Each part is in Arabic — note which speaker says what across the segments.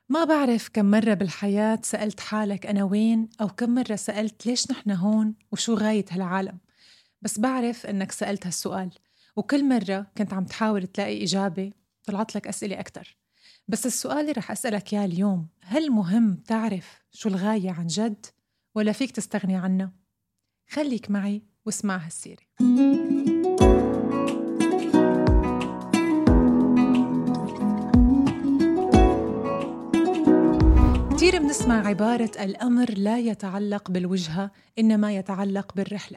Speaker 1: ما بعرف كم مرة بالحياة سألت حالك أنا وين، أو كم مرة سألت ليش نحن هون وشو غاية هالعالم. بس بعرف إنك سألت هالسؤال، وكل مرة كنت عم تحاول تلاقي إجابة طلعت لك أسئلة أكتر. بس السؤال اللي رح أسألك إياه اليوم، هل مهم تعرف شو الغاية عن جد ولا فيك تستغني عنها؟ خليك معي واسمع هالسيرة. كتير بنسمع عبارة الأمر لا يتعلق بالوجهة إنما يتعلق بالرحلة.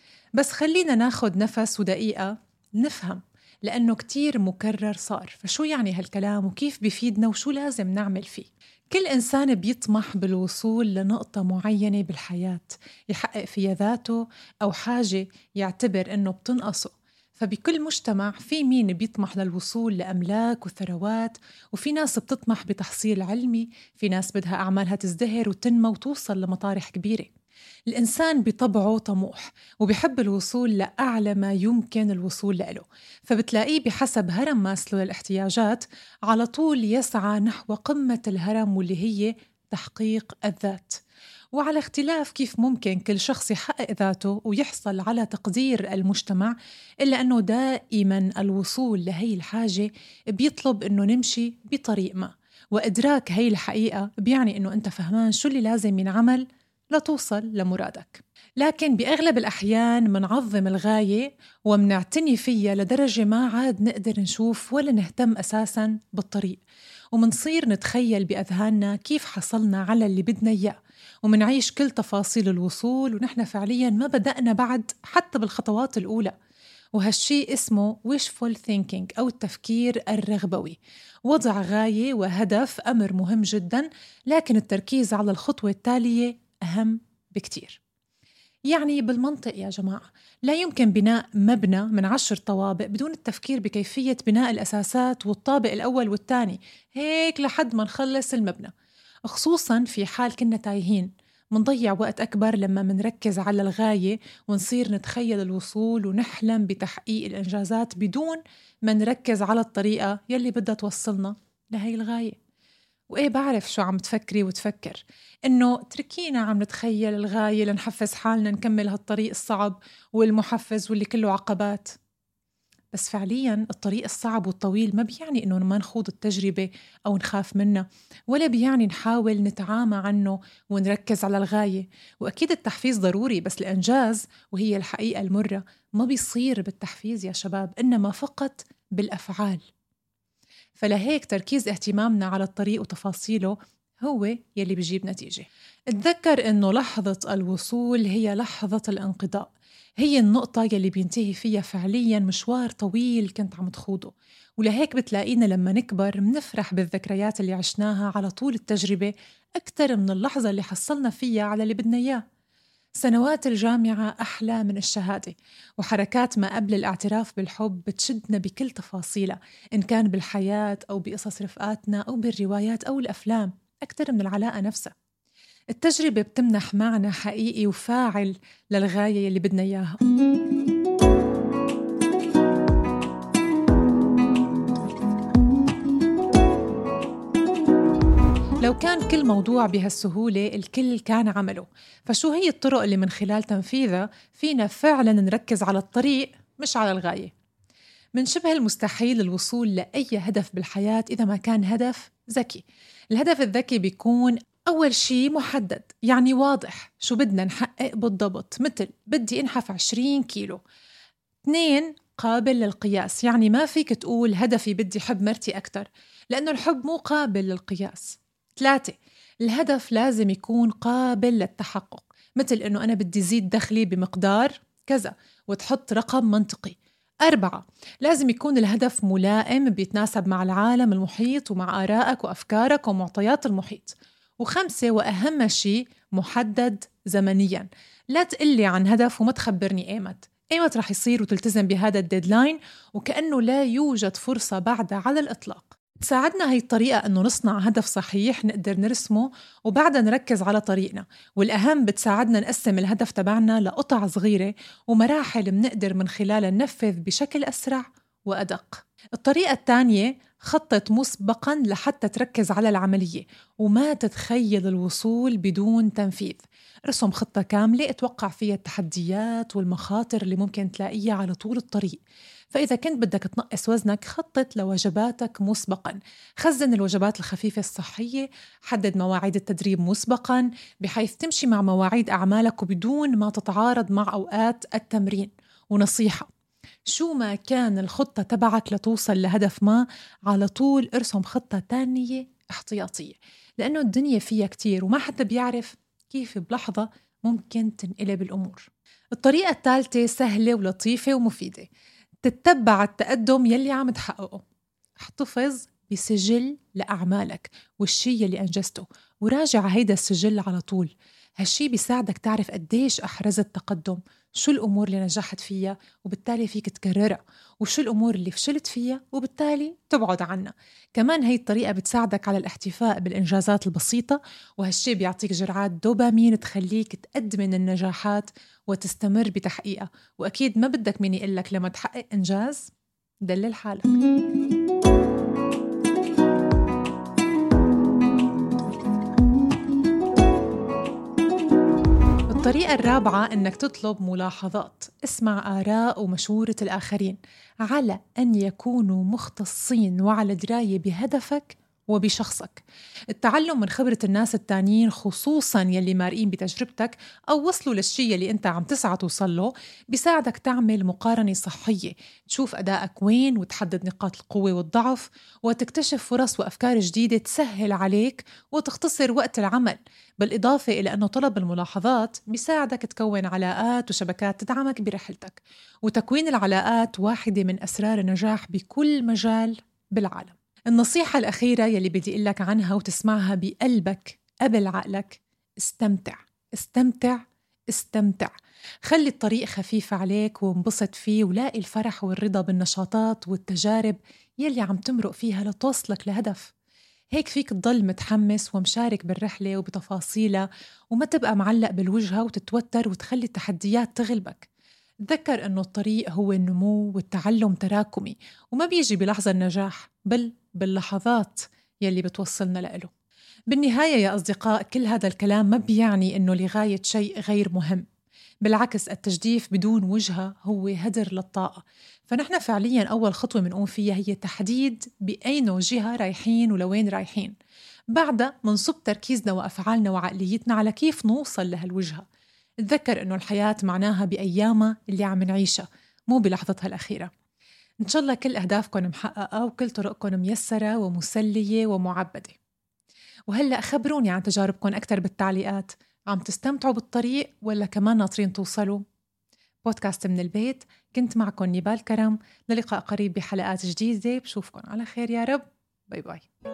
Speaker 1: بس خلينا ناخد نفس ودقيقة نفهم، لأنه كتير مكرر صار. فشو يعني هالكلام وكيف بيفيدنا وشو لازم نعمل فيه؟ كل إنسان بيطمح بالوصول لنقطة معينة بالحياة يحقق فيها ذاته أو حاجة يعتبر إنه بتنقصه. فبكل مجتمع في مين بيطمح للوصول لأملاك وثروات، وفي ناس بتطمح بتحصيل علمي، في ناس بدها أعمالها تزدهر وتنمى وتوصل لمطارح كبيرة. الإنسان بطبعه طموح وبيحب الوصول لأعلى ما يمكن الوصول له، فبتلاقيه بحسب هرم ماسلو للاحتياجات على طول يسعى نحو قمة الهرم، واللي هي تحقيق الذات. وعلى اختلاف كيف ممكن كل شخص يحقق ذاته ويحصل على تقدير المجتمع، إلا أنه دائما الوصول لهي الحاجة بيطلب أنه نمشي بطريق ما، وإدراك هي الحقيقة بيعني أنه أنت فهمان شو اللي لازم ينعمل لتوصل لمرادك. لكن بأغلب الأحيان منعظم الغاية ومنعتني فيها لدرجة ما عاد نقدر نشوف ولا نهتم أساساً بالطريق، ومنصير نتخيل بأذهاننا كيف حصلنا على اللي بدنا إياه، ومنعيش كل تفاصيل الوصول ونحن فعلياً ما بدأنا بعد حتى بالخطوات الأولى. وهالشي اسمه wishful thinking أو التفكير الرغبوي. وضع غاية وهدف أمر مهم جداً، لكن التركيز على الخطوة التالية أهم بكتير. يعني بالمنطق يا جماعة، لا يمكن بناء مبنى من 10 طوابق بدون التفكير بكيفية بناء الأساسات والطابق الأول والثاني، هيك لحد ما نخلص المبنى. خصوصاً في حال كنا تايهين، منضيع وقت أكبر لما منركز على الغاية ونصير نتخيل الوصول ونحلم بتحقيق الإنجازات بدون ما نركز على الطريقة يلي بدها توصلنا لهي الغاية. وإيه بعرف شو عم تفكري وتفكر، إنه تركينا عم نتخيل الغاية لنحفز حالنا نكمل هالطريق الصعب والمحفز واللي كله عقبات. بس فعلياً الطريق الصعب والطويل ما بيعني إنه ما نخوض التجربة أو نخاف منها، ولا بيعني نحاول نتعامى عنه ونركز على الغاية. وأكيد التحفيز ضروري، بس الإنجاز وهي الحقيقة المرة ما بيصير بالتحفيز يا شباب، إنما فقط بالأفعال. فلهيك تركيز اهتمامنا على الطريق وتفاصيله هو يلي بيجيب نتيجة. اتذكر إنه لحظة الوصول هي لحظة الانقضاء، هي النقطة يلي بينتهي فيها فعلياً مشوار طويل كنت عم تخوضه. ولهيك بتلاقينا لما نكبر منفرح بالذكريات اللي عشناها على طول التجربة أكتر من اللحظة اللي حصلنا فيها على اللي بدنا إياه. سنوات الجامعة أحلى من الشهادة، وحركات ما قبل الاعتراف بالحب بتشدنا بكل تفاصيلها، إن كان بالحياة أو بقصص رفقاتنا أو بالروايات أو الأفلام، أكثر من العلاقة نفسها. التجربة بتمنح معنى حقيقي وفاعل للغاية اللي بدنا إياها. لو كان كل موضوع بهالسهولة الكل كان عمله، فشو هي الطرق اللي من خلال تنفيذها فينا فعلاً نركز على الطريق مش على الغاية؟ من شبه المستحيل الوصول لأي هدف بالحياة إذا ما كان هدف ذكي. الهدف الذكي بيكون أول شي محدد، يعني واضح شو بدنا نحقق بالضبط، مثل بدي انحف 20 كيلو. 2، قابل للقياس، يعني ما فيك تقول هدفي بدي حب مرتي أكتر، لأنه الحب مو قابل للقياس. 3، الهدف لازم يكون قابل للتحقق، مثل إنه أنا بدي زيد دخلي بمقدار كذا وتحط رقم منطقي. 4، لازم يكون الهدف ملائم بيتناسب مع العالم المحيط ومع آرائك وأفكارك ومعطيات المحيط. 5، وأهم شيء محدد زمنياً. لا تقلي عن هدف وما تخبرني إيمت رح يصير وتلتزم بهذا الديدلاين وكأنه لا يوجد فرصة بعدها على الإطلاق. تساعدنا هاي الطريقة أنه نصنع هدف صحيح نقدر نرسمه وبعدها نركز على طريقنا، والأهم بتساعدنا نقسم الهدف تبعنا لقطع صغيرة ومراحل منقدر من خلالها ننفذ بشكل أسرع وأدق. الطريقة الثانية خطط مسبقاً لحتى تركز على العملية وما تتخيل الوصول بدون تنفيذ. ارسم خطة كاملة اتوقع فيها التحديات والمخاطر اللي ممكن تلاقيها على طول الطريق. فإذا كنت بدك تنقص وزنك خطط لوجباتك مسبقاً، خزن الوجبات الخفيفة الصحية، حدد مواعيد التدريب مسبقاً بحيث تمشي مع مواعيد أعمالك وبدون ما تتعارض مع أوقات التمرين. ونصيحة، شو ما كان الخطة تبعك لتوصل لهدف ما، على طول ارسم خطة تانية احتياطية، لأنه الدنيا فيها كتير وما حدا بيعرف كيف بلحظة ممكن تنقلب الأمور. الطريقة الثالثة سهلة ولطيفة ومفيدة، تتبع التقدم يلي عم تحققه. احتفظ بسجل لأعمالك والشي يلي أنجزته وراجع هيدا السجل على طول. هالشي بيساعدك تعرف قديش أحرزت تقدم، شو الأمور اللي نجحت فيها وبالتالي فيك تكررها، وشو الأمور اللي فشلت فيها وبالتالي تبعد عنها. كمان هي الطريقة بتساعدك على الاحتفاء بالإنجازات البسيطة، وهالشي بيعطيك جرعات دوبامين تخليك تقدم النجاحات وتستمر بتحقيقها. وأكيد ما بدك مين يقلك لما تحقق إنجاز دلل حالك. الطريقة الرابعة إنك تطلب ملاحظات، اسمع آراء ومشورة الآخرين على أن يكونوا مختصين وعلى دراية بهدفك وبشخصك. التعلم من خبرة الناس التانيين، خصوصاً يلي مارقين بتجربتك أو وصلوا للشي يلي أنت عم تسعى توصله، بيساعدك تعمل مقارنة صحية، تشوف أدائك وين وتحدد نقاط القوة والضعف وتكتشف فرص وأفكار جديدة تسهل عليك وتختصر وقت العمل. بالإضافة إلى أنه طلب الملاحظات بيساعدك تكون علاقات وشبكات تدعمك برحلتك، وتكوين العلاقات واحدة من أسرار النجاح بكل مجال بالعالم. النصيحة الأخيرة يلي بدي أقولك عنها وتسمعها بقلبك قبل عقلك، استمتع استمتع استمتع. خلي الطريق خفيف عليك وانبسط فيه، ولاقي الفرح والرضا بالنشاطات والتجارب يلي عم تمرق فيها لتوصلك لهدف. هيك فيك تضل متحمس ومشارك بالرحلة وبتفاصيلها، وما تبقى معلق بالوجهة وتتوتر وتخلي التحديات تغلبك. تذكر أنه الطريق هو النمو والتعلم تراكمي، وما بيجي بلحظة النجاح بل باللحظات يلي بتوصلنا لإله. بالنهاية يا أصدقاء، كل هذا الكلام ما بيعني أنه لغاية شيء غير مهم. بالعكس، التجديف بدون وجهة هو هدر للطاقة. فنحن فعلياً أول خطوة منقوم فيها هي تحديد بأي جهة رايحين ولوين رايحين. بعدها منصب تركيزنا وأفعالنا وعقليتنا على كيف نوصل لهالوجهة. تذكر أنه الحياة معناها بأيامها اللي عم نعيشها، مو بلحظتها الأخيرة. إن شاء الله كل أهدافكم محققة وكل طرقكم ميسرة ومسلية ومعبدة. وهلأ خبروني عن تجاربكم أكتر بالتعليقات، عم تستمتعوا بالطريق ولا كمان ناطرين توصلوا؟ بودكاست من البيت، كنت معكم نيبال كرم، للقاء قريب بحلقات جديدة، بشوفكم على خير يا رب. باي باي.